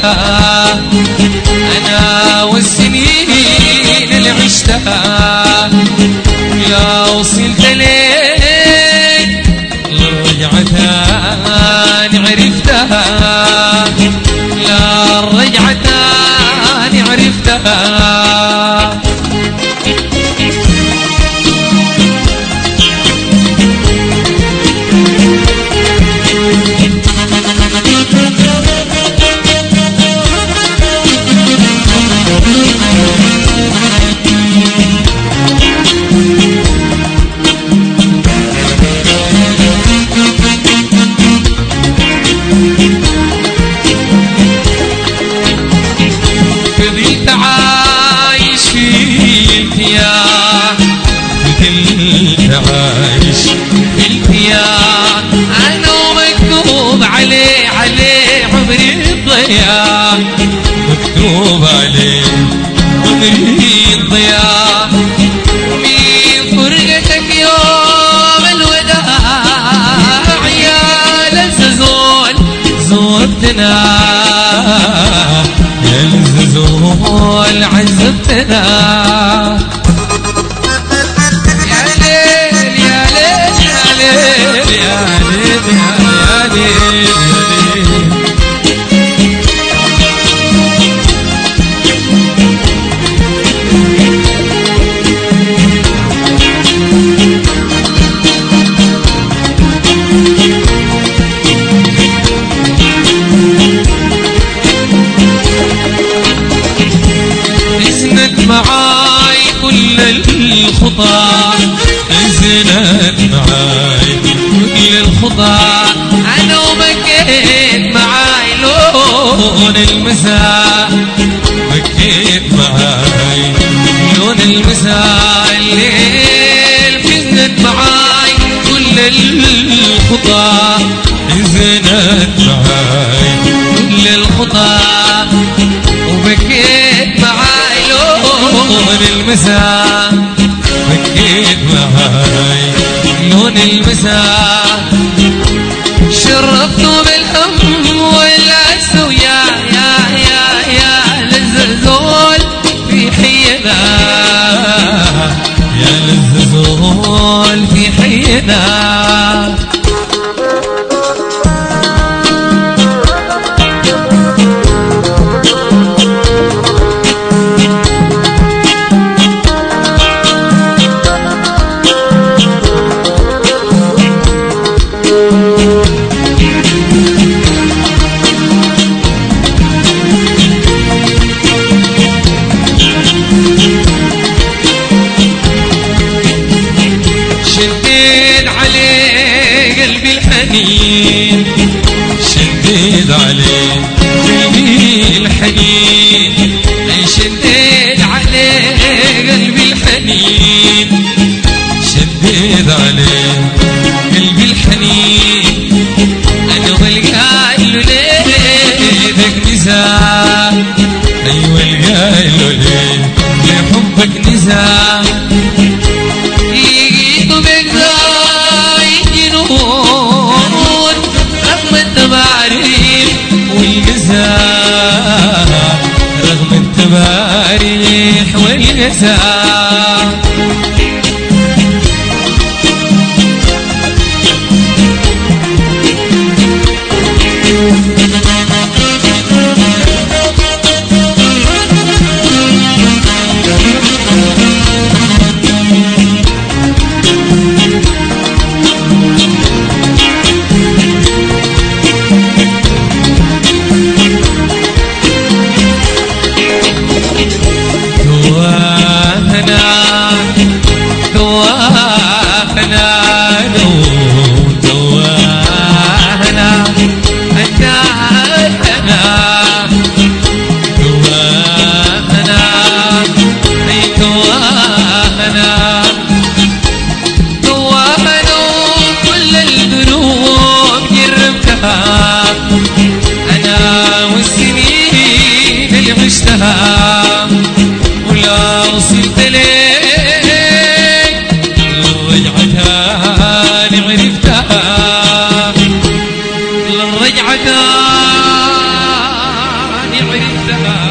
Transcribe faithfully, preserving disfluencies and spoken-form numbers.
عرفتها أنا والسنين اللي عشتها يا وصلت ليك الرجعة تاني عرفتها لا الرجعة تاني عرفتها فضلت عايش في التياه فضلت عايش في التياه أنا ومكتوب عليه عليه عمري الضياع مكتوب عليه عمري الضياع من فرقتك يوم الوداع يا للزول زورتنا يا الزول عذبتنا يا ليل يا ليل يا ليل يا ليل يا ليل يا ليل معاي كل الخطى زنت معاي كل الخطى أنا وبكيت معاي لون المساء بكيت معاي لون المساء الليل زنت معاي كل الخطى زنت معاي كل الخطى وبكيت معاي لون المساء بكيت معاي لون المساء شرفته بالهم والأسى ويا يا يا يا للزول في حينا يا للزول في حينا شديد عليه قلبي الحنين شديد عليه قلبي الحنين شديد عليه قلبي الحنين شديد عليه قلبي الحنين أنا والقايل ليك نزاع أيوة القايل ليه لحبك نزاع لقيته بقاي جنون رغم التباريخ والجزاء رغم التباريخ والجزاء أنا والسنين اللي عشتها ولا وصلت ليك الرجعة اللي عرفتها الرجعة اللي شاعر الزمان